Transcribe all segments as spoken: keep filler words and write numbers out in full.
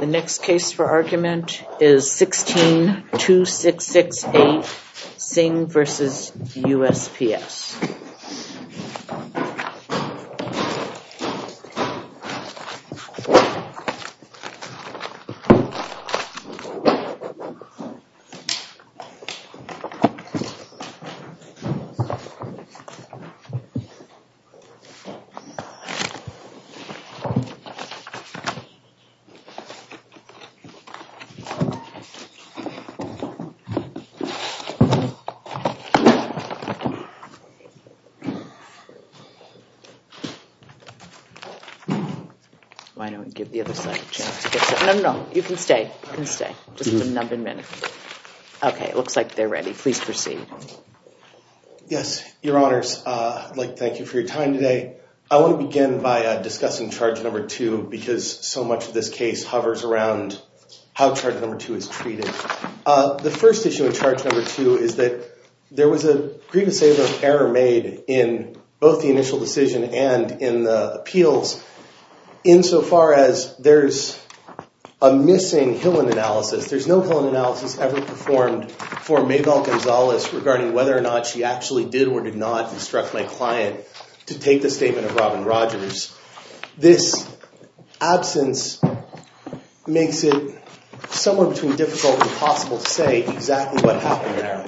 next case for argument is sixteen two six six eight, Singh versus U S P S. Why don't we give the other side a chance to get set? No, no, no, you can stay. You can stay. Just mm-hmm. another minute. Okay, it looks like they're ready. Please proceed. Yes, Your Honors, uh, I'd like to thank you for your time today. I want to begin by uh, discussing charge number two because so much of this case hovers around how charge number two is treated. Uh, the first issue in charge number two is that there was a grievous error made in both the initial decision and in the appeals insofar as there's a missing Hillen analysis. There's no Hillen analysis ever performed for Maybelle Gonzalez regarding whether or not she actually did or did not instruct my client to take the statement of Robin Rogers. This absence makes it somewhere between difficult and impossible to say exactly what happened there.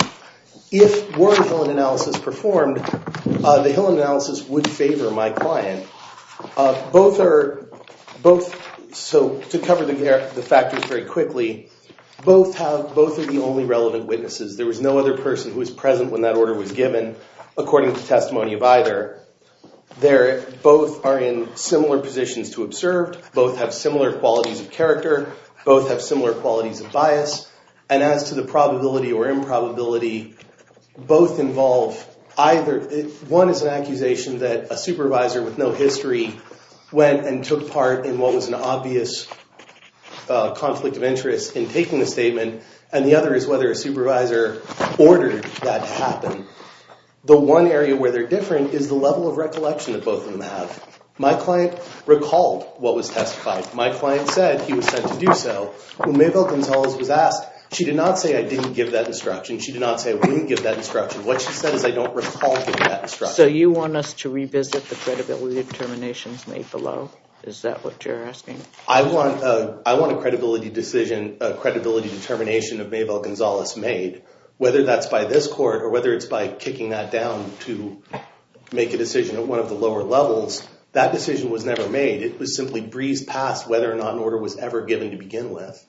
If were a Hillen analysis performed, uh, the Hillen analysis would favor my client. Uh, both are, both, so to cover the, the factors very quickly, both have, both are the only relevant witnesses. There was no other person who was present when that order was given, according to testimony of either. They're, both are in similar positions to observed, both have similar qualities of character, both have similar qualities of bias, and as to the probability or improbability, both involve either, one is an accusation that a supervisor with no history went and took part in what was an obvious uh, conflict of interest in taking the statement, and the other is whether a supervisor ordered that to happen. The one area where they're different is the level of recollection that both of them have. My client recalled what was testified. My client said he was sent to do so. When Maybelle Gonzalez was asked, she did not say, I didn't give that instruction. She did not say, I wouldn't give that instruction. What she said is, I don't recall giving that instruction. So you want us to revisit the credibility determinations made below? Is that what you're asking? I want a, I want a credibility decision, a credibility determination of Maybelle Gonzalez made, whether that's by this court or whether it's by kicking that down to make a decision at one of the lower levels. That decision was never made. It was simply breezed past whether or not an order was ever given to begin with.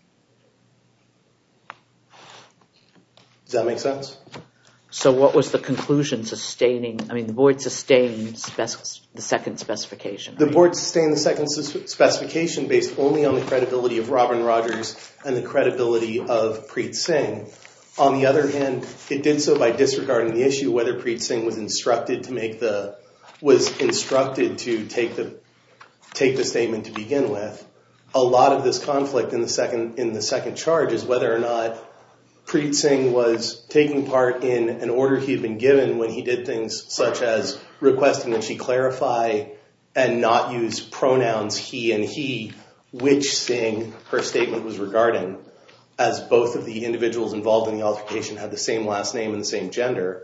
Does that make sense? So what was the conclusion sustaining, I mean, the board sustained spec- the second specification, The right? board sustained the second specification based only on the credibility of Robin Rogers and the credibility of Preet Singh. On the other hand, it did so by disregarding the issue whether Preet Singh was instructed to make the, was instructed to take the, take the statement to begin with. A lot of this conflict in the second, in the second charge is whether or not Preet Singh was taking part in an order he had been given when he did things such as requesting that she clarify and not use pronouns he and he, which Singh her statement was regarding, as both of the individuals involved in the altercation had the same last name and the same gender.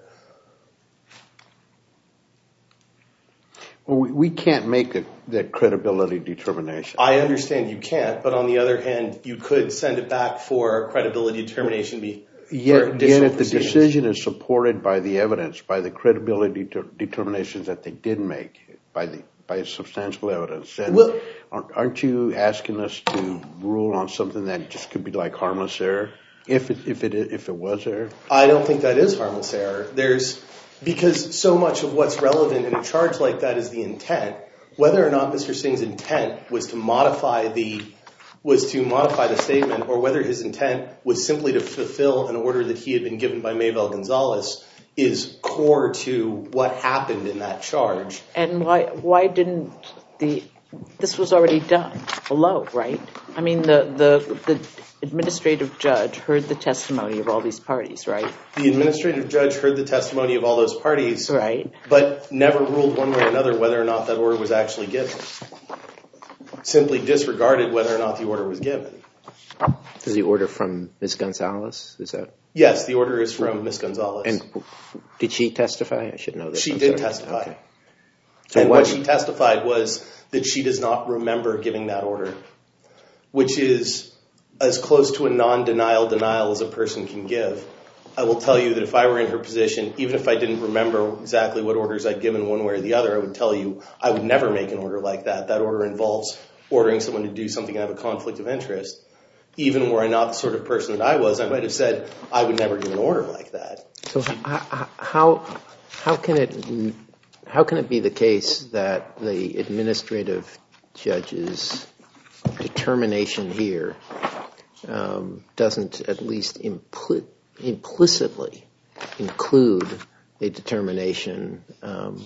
Well, we can't make a, that credibility determination. I understand you can't, but on the other hand, you could send it back for credibility determination. Be, yet, yet if the decision is supported by the evidence, by the credibility de- determinations that they did make, by the by substantial evidence, then well, aren't you asking us to rule on something that just could be like harmless error, if it, if it if it was error? I don't think that is harmless error. There's Because so much of what's relevant in a charge like that is the intent. Whether or not Mister Singh's intent was to modify the was to modify the statement, or whether his intent was simply to fulfill an order that he had been given by Maybelle Gonzalez, is core to what happened in that charge. And why why didn't the this was already done below, right? I mean, the the the. administrative judge heard the testimony of all these parties, right? The administrative judge heard the testimony of all those parties, right, but never ruled one way or another whether or not that order was actually given. Simply disregarded whether or not the order was given. Is the order from Miz Gonzalez? Is that? Yes, the order is from Miz Gonzalez. And did she testify? I should know this. She I'm did sorry. testify. Okay. So and what, what she testified was that she does not remember giving that order, which is as close to a non-denial denial as a person can give. I will tell you that if I were in her position, even if I didn't remember exactly what orders I'd given one way or the other, I would tell you I would never make an order like that. That order involves ordering someone to do something and have a conflict of interest. Even were I not the sort of person that I was, I might have said I would never give an order like that. So how how how can it how can it be the case that the administrative judge's determination here um, doesn't at least impli- implicitly include a determination, um,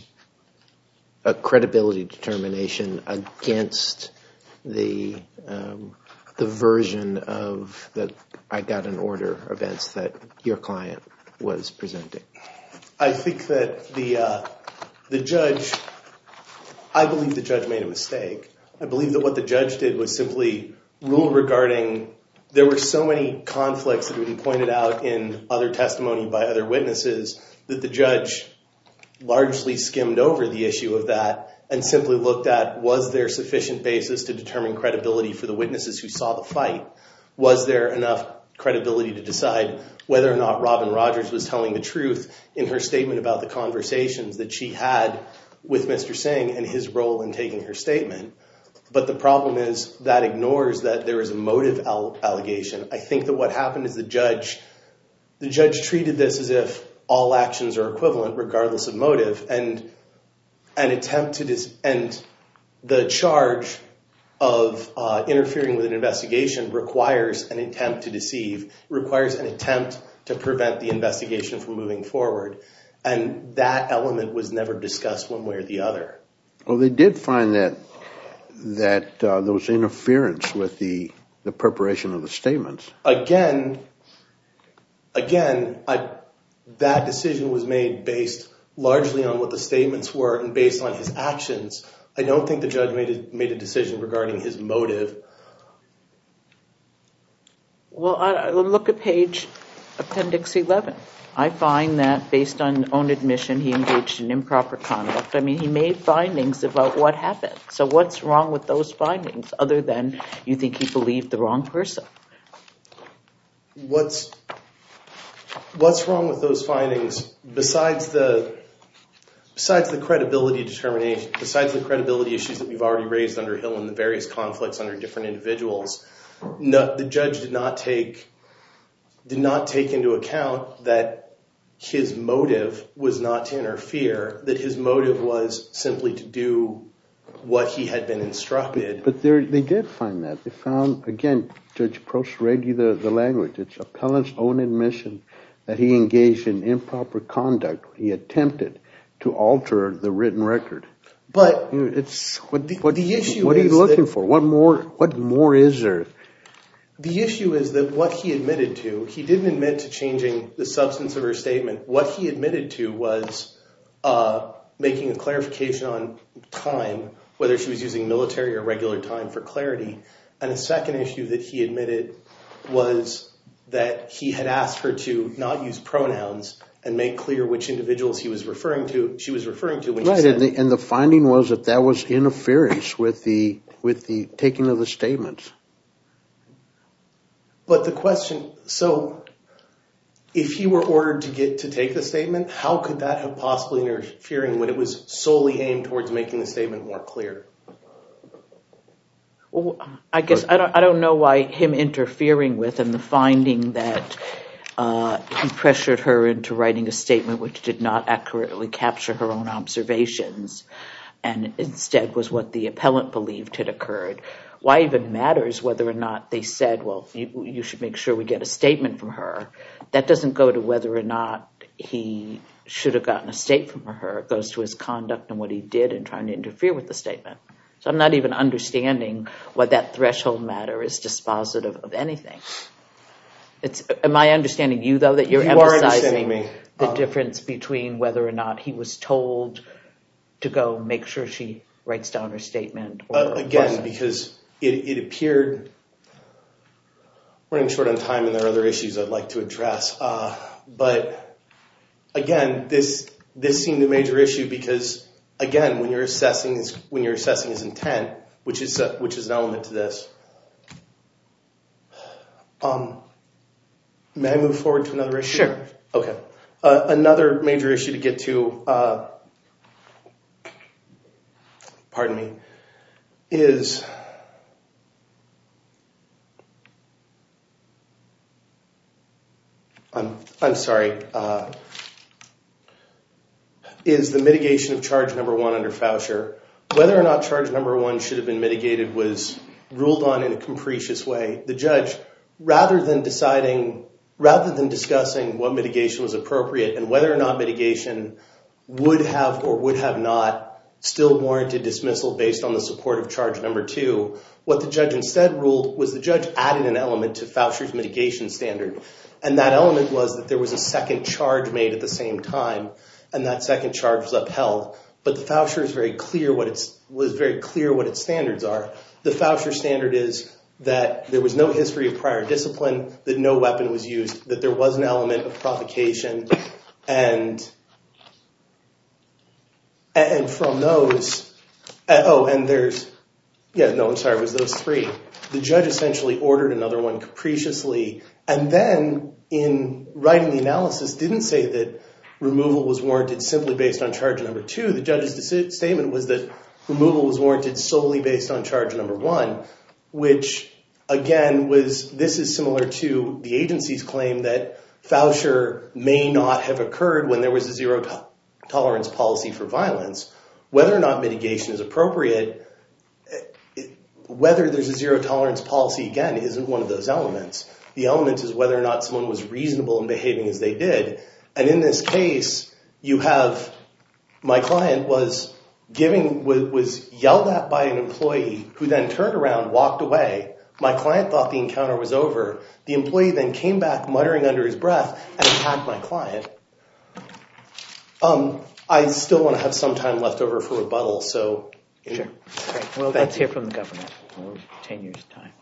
a credibility determination against the um, the version of that I got an order events that your client was presenting? I think that the uh, the judge, I believe the judge made a mistake. I believe that what the judge did was simply rule regarding, there were so many conflicts that had been pointed out in other testimony by other witnesses that the judge largely skimmed over the issue of that and simply looked at, was there sufficient basis to determine credibility for the witnesses who saw the fight? Was there enough credibility to decide whether or not Robin Rogers was telling the truth in her statement about the conversations that she had with Mister Singh and his role in taking her statement? But the problem is that ignores that there is a motive al- allegation. I think that what happened is the judge, the judge treated this as if all actions are equivalent regardless of motive, and an attempt to dis- and the charge of uh, interfering with an investigation requires an attempt to deceive, requires an attempt to prevent the investigation from moving forward. And that element was never discussed one way or the other. Well, they did find that that uh, there was interference with the, the preparation of the statements. Again, again, I, that decision was made based largely on what the statements were and based on his actions. I don't think the judge made a, made a decision regarding his motive. Well, I, look at page appendix eleven. I find that based on own admission, he engaged in improper conduct. I mean, he made findings about what happened. So what's wrong with those findings other than you think he believed the wrong person? What's what's wrong with those findings besides the besides the credibility determination, besides the credibility issues that we've already raised under Hill and the various conflicts under different individuals? No, the judge did not take did not take into account that his motive was not to interfere, that his motive was simply to do what he had been instructed. But, but they did find that. They found, again, Judge Prost read you the, the language. It's appellant's own admission that he engaged in improper conduct. He attempted to alter the written record. But it's what the, what, the issue what are you is looking that, for? What more? What more is there? The issue is that what he admitted to, he didn't admit to changing the substance of her statement. What he admitted to was uh, making a clarification on time, whether she was using military or regular time for clarity. And a second issue that he admitted was that he had asked her to not use pronouns and make clear which individuals he was referring to. She was referring to when right, she said, and the, and the finding was that that was interference with the with the taking of the statements. But the question, so if he were ordered to get to take the statement, how could that have possibly interfering when it was solely aimed towards making the statement more clear? Well, I guess I don't I don't know why him interfering with and the finding that uh, he pressured her into writing a statement which did not accurately capture her own observations and instead was what the appellant believed had occurred. Why even matters whether or not they said, well, you, you should make sure we get a statement from her. That doesn't go to whether or not he should have gotten a statement from her. It goes to his conduct and what he did in trying to interfere with the statement. So I'm not even understanding why that threshold matter is dispositive of anything. It's, am I understanding you, though, that you're you emphasizing me. the um, difference between whether or not he was told to go make sure she writes down her statement? Or uh, again, because it, it appeared, running short on time, and there are other issues I'd like to address. Uh, but again, this this seemed a major issue because, again, when you're assessing his, when you're assessing his intent, which is uh, which is an element to this. Um, may I move forward to another issue? Sure. Okay. Uh, another major issue to get to, uh, pardon me, is I'm I'm sorry. Uh, is the mitigation of charge number one under Foucher. Whether or not charge number one should have been mitigated was ruled on in a capricious way. The judge, rather than deciding, rather than discussing what mitigation was appropriate and whether or not mitigation would have or would have not still warranted dismissal based on the support of charge number two, what the judge instead ruled was the judge added an element to Foucher's mitigation standard. And that element was that there was a second charge made at the same time, and that second charge was upheld. But the Foucher is very clear what it's was very clear what its standards are. The Foucher standard is that there was no history of prior discipline, that no weapon was used, that there was an element of provocation, and and from those, uh, oh, and there's, yeah, no, I'm sorry, it was those three. The judge essentially ordered another one capriciously, and then in writing the analysis didn't say that removal was warranted simply based on charge number two. The judge's deci- statement was that removal was warranted solely based on charge number one, which again was, this is similar to the agency's claim that Foucher may not have occurred when there was a zero to- tolerance policy for violence. Whether or not mitigation is appropriate, it, whether there's a zero tolerance policy, again, isn't one of those elements. The element is whether or not someone was reasonable in behaving as they did. And in this case, you have, my client was giving, was, was yelled at by an employee who then turned around, walked away. My client thought the encounter was over. The employee then came back muttering under his breath and attacked my client. Um, I still want to have some time left over for rebuttal, so. Sure. Great. Well, let's hear from the government. We'll retain your time.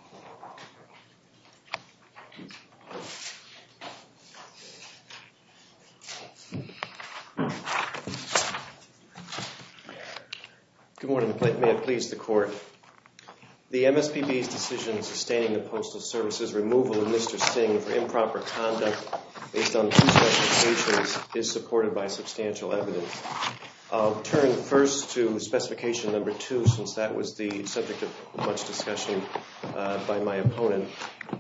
Good morning. May it please the Court. The M S P B's decision sustaining the Postal Service's removal of Mister Singh for improper conduct based on two specifications is supported by substantial evidence. I'll turn first to specification number two, since that was the subject of much discussion uh, by my opponent.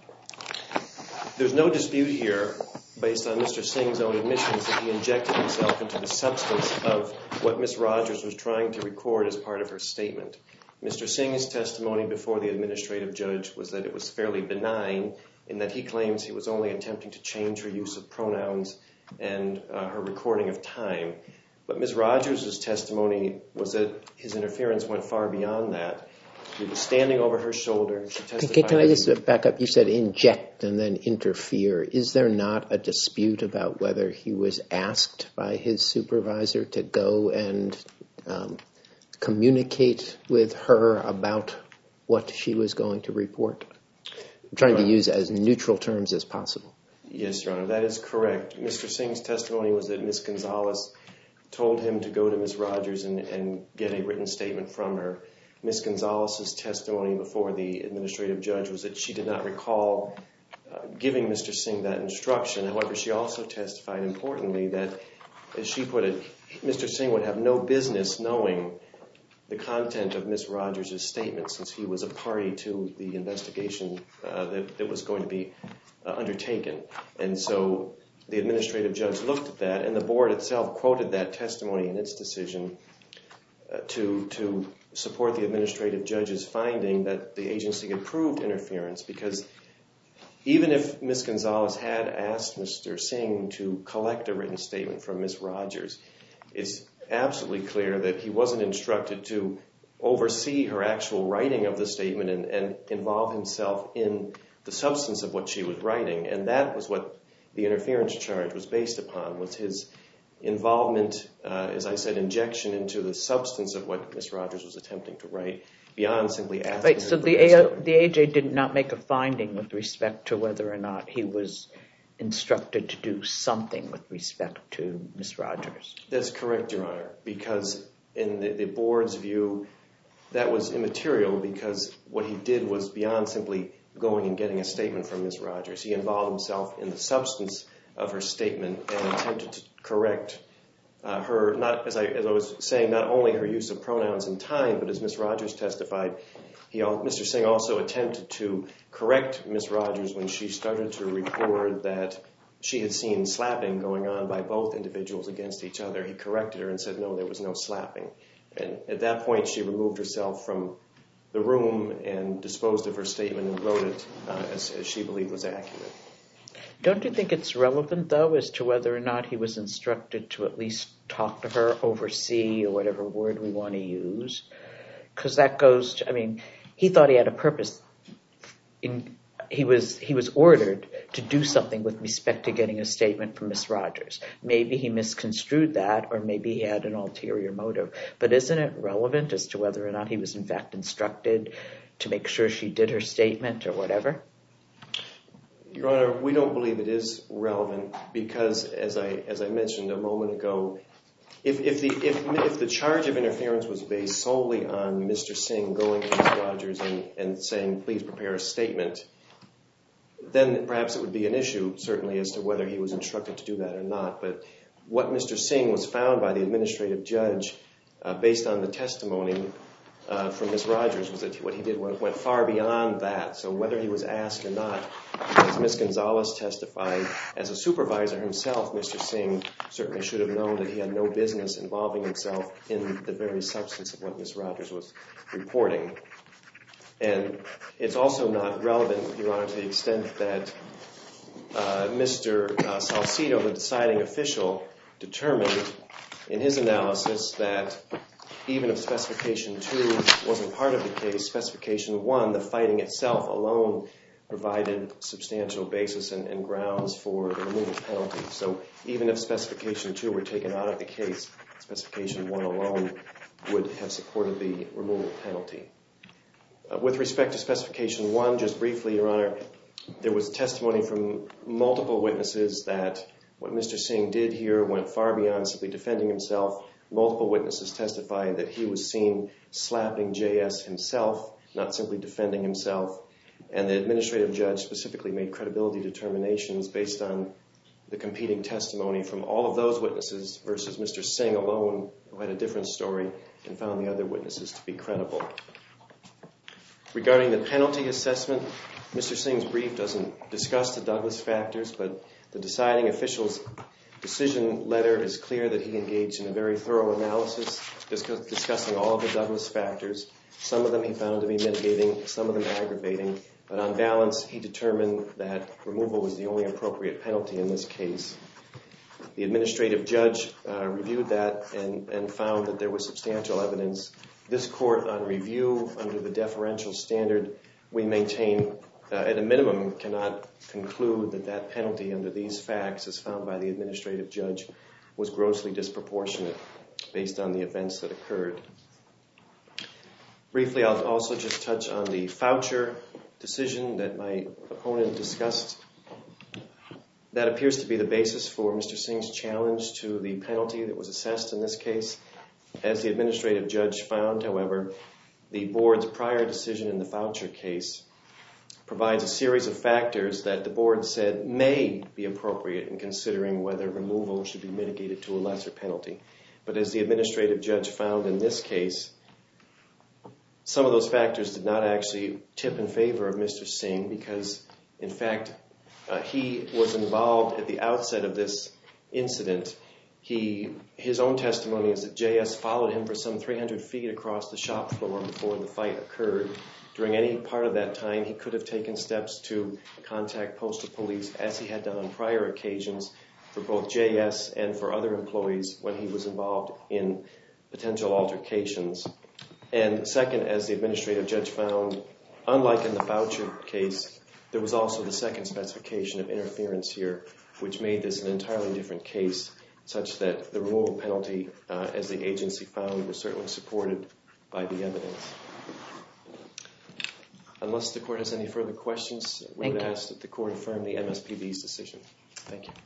There's no dispute here, based on Mister Singh's own admissions, that he injected himself into the substance of what Miz Rogers was trying to record as part of her statement. Mister Singh's testimony before the administrative judge was that it was fairly benign, in that he claims he was only attempting to change her use of pronouns and uh, her recording of time. But Miz Rogers' testimony was that his interference went far beyond that. He was standing over her shoulder. She testified. Can, can I just back up? You said inject and then interfere. Is there not a dispute about whether he was asked by his supervisor to go and um, communicate with her about what she was going to report? I'm trying to use as neutral terms as possible. Yes, Your Honor, that is correct. Mister Singh's testimony was that Miz Gonzalez told him to go to Miz Rogers and, and get a written statement from her. Miz Gonzalez's testimony before the administrative judge was that she did not recall uh, giving Mister Singh that instruction. However, she also testified importantly that, as she put it, Mister Singh would have no business knowing the content of Miz Rogers' statement, since he was a party to the investigation uh, that, that was going to be uh, undertaken. And so the administrative judge looked at that, and the board itself quoted that testimony in its decision uh, to to support the administrative judge's finding that the agency had proved interference, because even if Miz Gonzalez had asked Mister Singh to collect a written statement from Miz Rogers, it's absolutely clear that he wasn't instructed to oversee her actual writing of the statement and, and involve himself in the substance of what she was writing. And that was what the interference charge was based upon, was his involvement, uh, as I said, injection into the substance of what Miz Rogers was attempting to write. beyond simply asking. Right, so the A, the A J did not make a finding with respect to whether or not he was instructed to do something with respect to Miz Rogers. That's correct, Your Honor, because in the, the board's view, that was immaterial because what he did was beyond simply going and getting a statement from Miz Rogers. He involved himself in the substance of her statement and attempted to correct uh, her, not as I, as I was saying, not only her use of pronouns and time, but as Miz Rogers testified, he, Mister Singh also attempted to correct Miz Rogers when she started to record that she had seen slapping going on by both individuals against each other. He corrected her and said, no, there was no slapping. And at that point, she removed herself from the room and disposed of her statement and wrote it uh, as, as she believed was accurate. Don't you think it's relevant, though, as to whether or not he was instructed to at least talk to her, oversee, or whatever word we want to use? Because that goes to, I mean, he thought he had a purpose. In, he was he was ordered to do something with respect to getting a statement from Miz Rogers. Maybe he misconstrued that, or maybe he had an ulterior motive. But isn't it relevant as to whether or not he was in fact instructed to make sure she did her statement or whatever? Your Honor, we don't believe it is relevant because, as I as I mentioned a moment ago, if if the if if the charge of interference was based solely on Mister Singh going to Miz Rogers and, and saying, please prepare a statement, then perhaps it would be an issue, certainly, as to whether he was instructed to do that or not. But what Mister Singh was found by the administrative judge, uh, based on the testimony uh, from Miz Rogers, was that what he did went, went far beyond that. So whether he was asked or not, as Miz Gonzalez testified, as a supervisor himself, Mister Singh certainly should have known that he had no business involving himself in the very substance of what Miz Rogers was reporting. And it's also not relevant, Your Honor, to the extent that uh, Mister Uh, Salcido, the deciding official, determined in his analysis that even if Specification two wasn't part of the case, Specification one, the fighting itself alone, provided substantial basis and, and grounds for the removal penalty. So even if Specification two were taken out of the case, Specification one alone would have supported the removal penalty. Uh, with respect to Specification one, just briefly, Your Honor, there was testimony from multiple witnesses that what Mister Singh did here went far beyond simply defending himself. Multiple witnesses testified that he was seen slapping J S himself, not simply defending himself. And the administrative judge specifically made credibility determinations based on the competing testimony from all of those witnesses versus Mister Singh alone, who had a different story, and found the other witnesses to be credible. Regarding the penalty assessment, Mister Singh's brief doesn't discuss the Douglas factors, but the deciding official's decision letter is clear that he engaged in a very thorough analysis, discuss, discussing all of the Douglas factors. Some of them he found to be mitigating, some of them aggravating, but on balance, he determined that removal was the only appropriate penalty in this case. The administrative judge uh, reviewed that and, and found that there was substantial evidence. This court, on review, under the deferential standard, we maintain, uh, at a minimum, cannot conclude that that penalty under these facts, as found by the administrative judge, was grossly disproportionate based on the events that occurred. Briefly, I'll also just touch on the Foucher decision that my opponent discussed. That appears to be the basis for Mister Singh's challenge to the penalty that was assessed in this case. As the administrative judge found, however, the board's prior decision in the Foucher case provides a series of factors that the board said may be appropriate in considering whether removal should be mitigated to a lesser penalty. But as the administrative judge found in this case, some of those factors did not actually tip in favor of Mister Singh because, in fact, uh, he was involved at the outset of this incident. He, his own testimony is that J S followed him for some three hundred feet across the shop floor before the fight occurred. During any part of that time, he could have taken steps to contact postal police, as he had done on prior occasions for both J S and for other employees when he was involved in potential altercations. And second, as the administrative judge found, unlike in the Foucher case, there was also the second specification of interference here, which made this an entirely different case, such that the removal penalty, uh, as the agency found, was certainly supported by the evidence. Unless the court has any further questions, we Thank would you. ask that the court affirm the M S P B's decision. Thank you.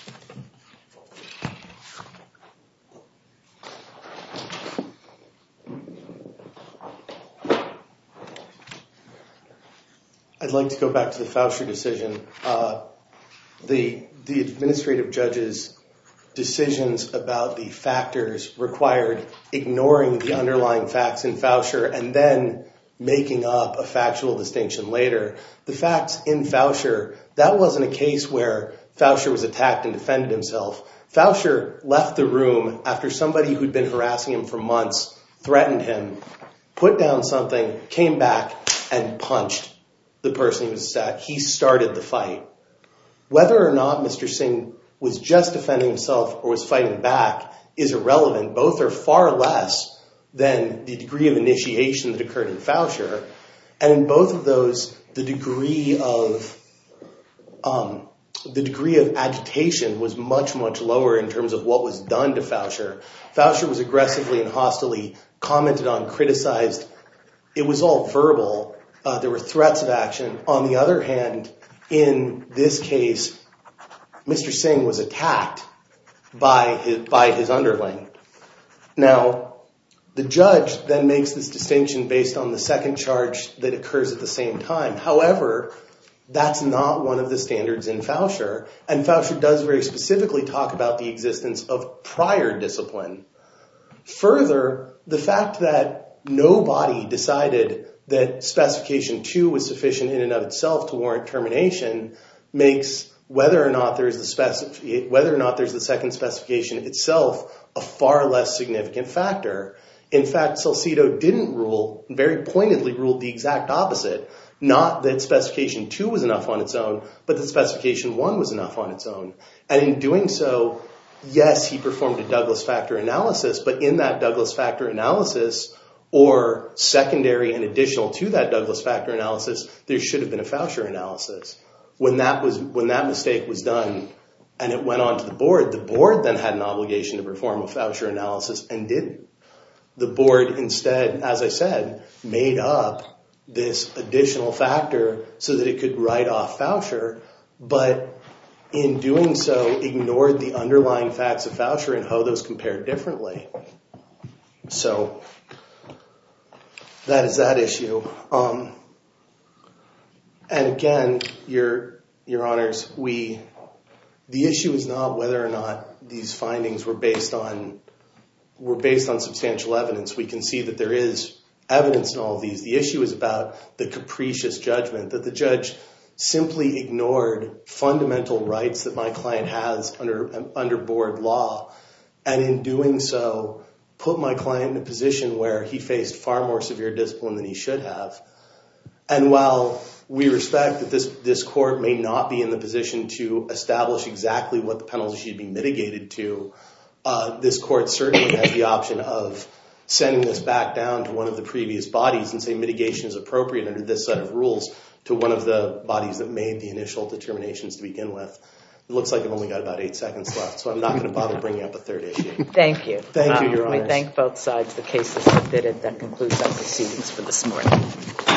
I'd like to go back to the Foucher decision. Uh, the, the administrative judge's decisions about the factors required ignoring the underlying facts in Foucher and then making up a factual distinction later. The facts in Foucher, that wasn't a case where Foucher was attacked and defended himself. Foucher left the room after somebody who'd been harassing him for months threatened him, put down something, came back, and punched the person he was at. He started the fight. Whether or not Mister Singh was just defending himself or was fighting back is irrelevant. Both are far less than the degree of initiation that occurred in Foucher. And in both of those, the degree of um, the degree of agitation was much, much lower in terms of what was done to Foucher. Foucher was aggressively and hostilely commented on, criticized. It was all verbal. Uh, there were threats of action. On the other hand, in this case, Mister Singh was attacked by his, by his underling. Now, the judge then makes this distinction based on the second charge that occurs at the same time. However, that's not one of the standards in Foucher, and Foucher does very specifically talk about the existence of prior discipline. Further, the fact that nobody decided that specification two was sufficient in and of itself to warrant termination makes whether or not there's the specif- whether or not there's the second specification itself a far less significant factor. In fact, Salcido didn't rule, very pointedly ruled the exact opposite. Not that specification two was enough on its own, but that specification one was enough on its own. And in doing so, yes, he performed a Douglas factor analysis, but in that Douglas factor analysis, or secondary and additional to that Douglas factor analysis, there should have been a Foucher analysis. When that was when that mistake was done and it went on to the board, the board then had an obligation to perform a Foucher analysis and didn't. The board instead, as I said, made up this additional factor so that it could write off Foucher, but in doing so, ignored the underlying facts of Foucher and how those compared differently. So that is that issue. Um, and again, your your honors, we the issue is not whether or not these findings were based on were based on substantial evidence. We can see that there is evidence in all of these. The issue is about the capricious judgment that the judge simply ignored fundamental rights that my client has under under board law, and in doing so, put my client in a position where he faced far more severe discipline than he should have. And while we respect that this this court may not be in the position to establish exactly what the penalty should be mitigated to, uh, this court certainly has the option of sending this back down to one of the previous bodies and say mitigation is appropriate under this set of rules to one of the bodies that made the initial determinations to begin with. It looks like I've only got about eight seconds left, so I'm not going to bother bringing up a third issue. Thank you. Thank you, Your um, Honors. We thank both sides. The case is submitted. That concludes our proceedings for this morning.